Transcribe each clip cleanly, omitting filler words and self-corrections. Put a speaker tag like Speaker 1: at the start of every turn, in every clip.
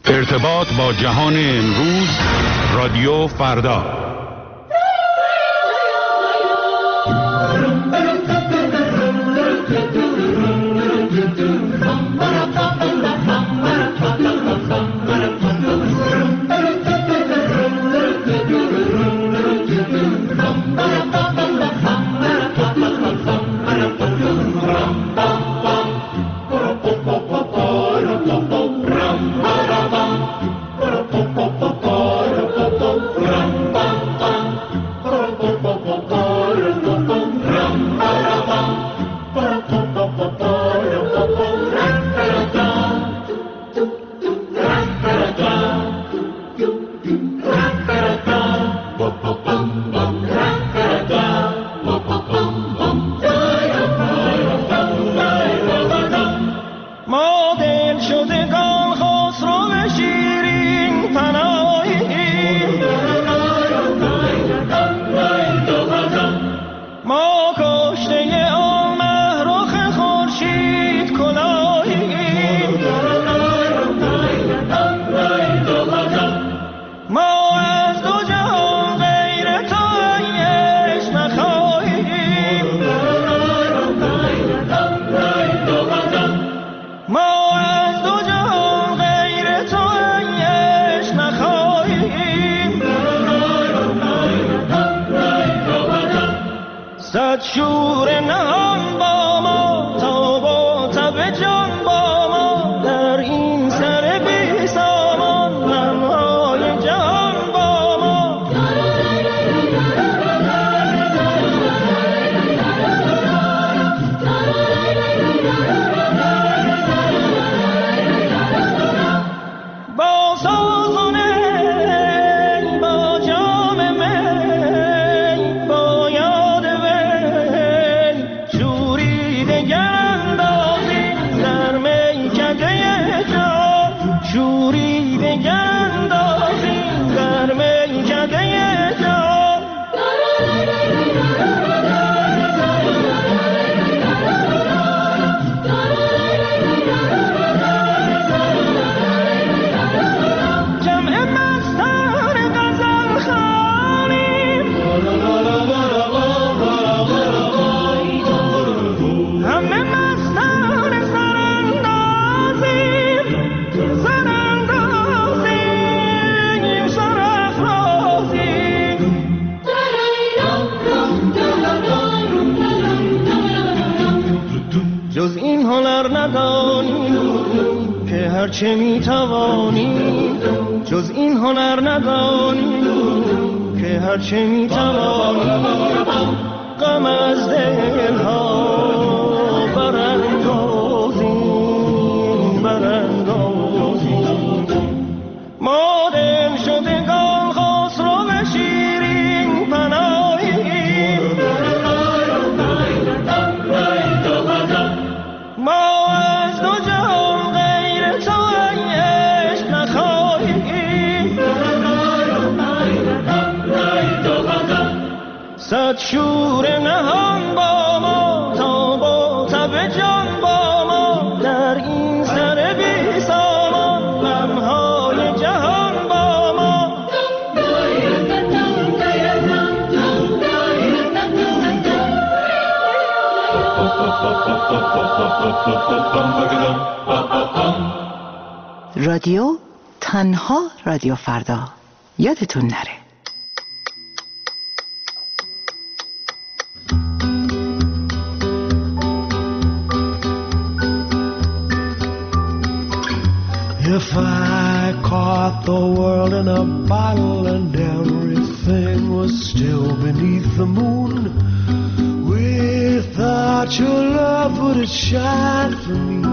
Speaker 1: ارتباط با جهان امروز، رادیو فردا.
Speaker 2: چه میتوانی جز این هنر ندانی که هرچه میتوانی غم از دلها براندازی ما دل شدگان خسرو شیرین پناهیم ما از دو جهان غیر تو عشق نخواهیم صد شور نهان با ما تا با تب جان با ما در این سر بی سامان غمهای جهان با ما
Speaker 3: رادیو تنها رادیو فردا، یادتون نره.
Speaker 4: If I caught the world in a bottle and everything was still beneath the moon, without your love would it shine for me?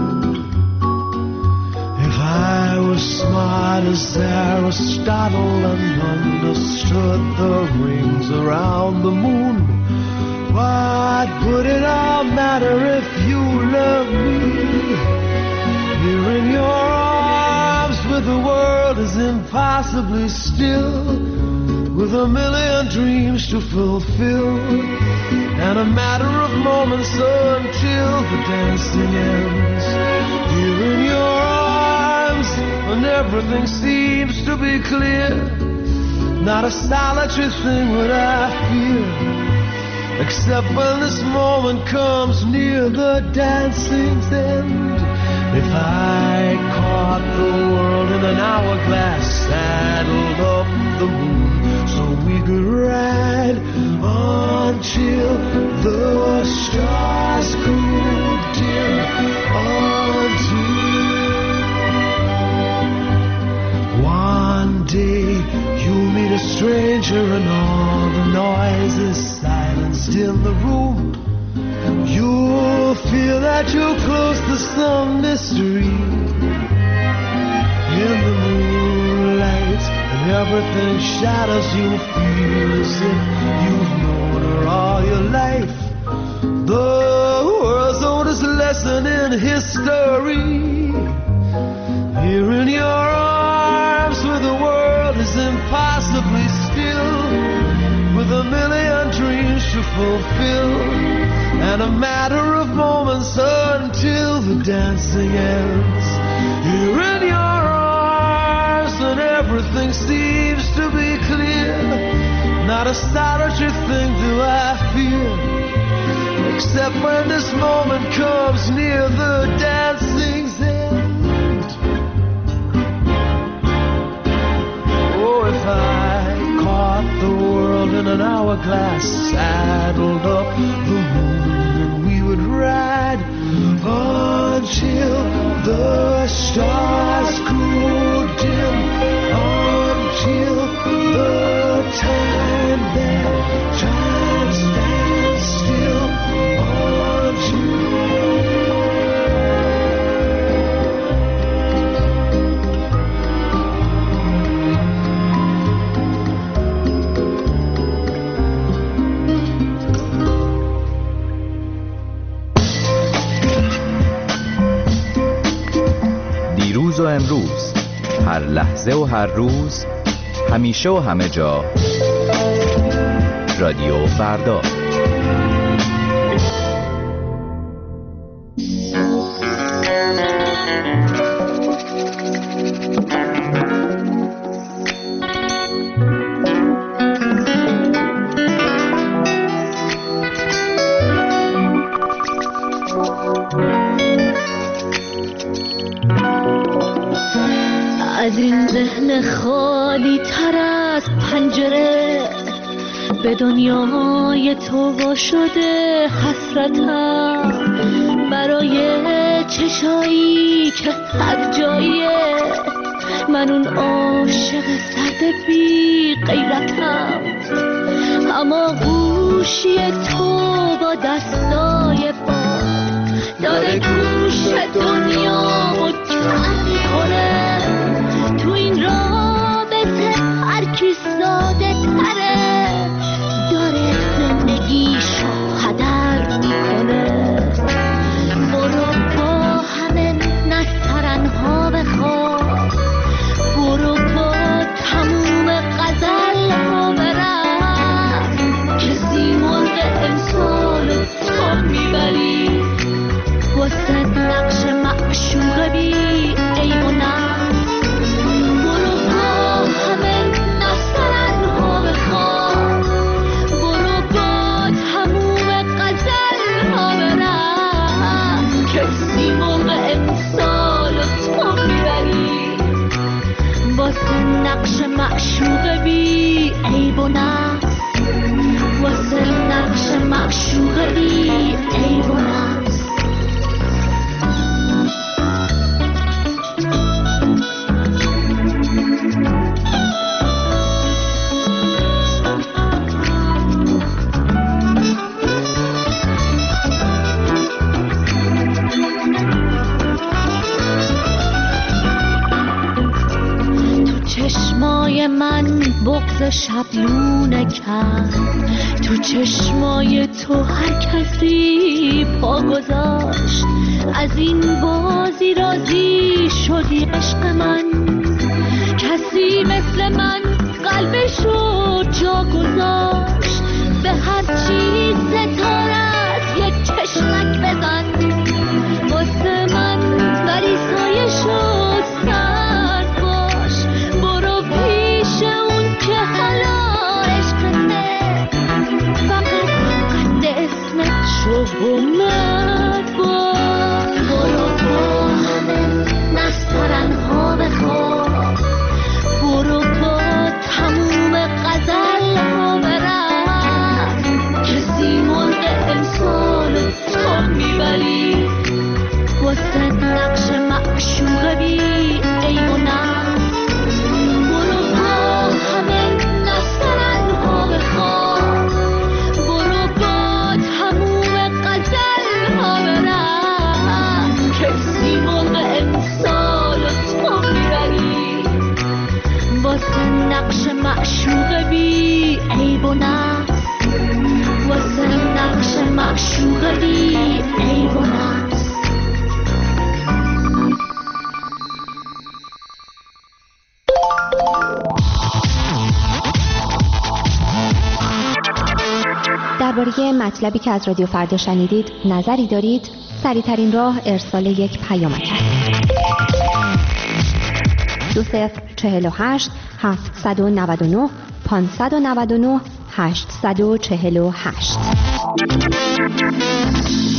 Speaker 4: If I was smart as Aristotle and understood the rings around the moon, what would it all matter if you loved me? Here in your arms with the world is impossibly still, with a million dreams to fulfill, and a matter of moments until the dancing ends. Here in your arms and everything seems to be clear. Not a solitary thing would I fear, except when this moment comes near the dancing's end. If I caught the world in an hourglass, saddled up the moon so we could ride until the stars grew dim, until one day you'll meet a stranger and all the noise is silenced in the room. You'll feel that you're close to some mystery in the moonlight, and everything shadows. You feel as if you've known her all your life. The world's oldest lesson in history, here in your arms where the world is impossibly still, with a million dreams to fulfill, and a matter of moments until the dancing ends. Here in your arms and everything seems to be clear. Not a solitary thing do I fear, except when this moment comes near the dancing's end. Oh, if I caught the world in an hourglass, saddled up the moon, we would ride until the stars grew dim, until the time stands still,
Speaker 5: دیروز و امروز، هر لحظه و هر روز، همیشه و همه جا، رادیو فردا.
Speaker 6: از این ذهن خالی تر از پنجره به دنیای تو وا شده حسرتم، برای چشایی که هر جاییه من اون عاشق سرد بی غیرتم. اما گوشی تو با دستای باد داره گوش دنیامو کم میکنه. تو این رابطه هر کی ساده تره داره زندگیشو هدر میکنه. برو با همه نسترنها بخواب، برو با تموم غزل ها برم، کسی مرغ امسالو تو میبری واسه نقش معشوق بی عیب و نقص. برو با همه نسترنها بخواب، برو با تموم غزل ها برم، کسی مرغ امسالو تو میبری واسه نقش معشوق بی عیب و نقص، واسه نقش معشوق بی عیب و نقص. چشمای من بغض شبلونه کرد، تو چشمای تو هر کسی پا گذاشت. از این بازی راضی شدی عشق من، کسی مثل من قلبشو جا گذاشت. به هر چیز ستارت یک چشمک بزن، واسه من ولی سایشو سر معشوق بی عیب و نقص، واسه نقش معشوق بی عیب و نقص.
Speaker 7: درباره مطلبی که از رادیو فردا شنیدید نظری دارید؟ سریع‌ترین راه ارسال یک پیامک است. 2048 799 599 848.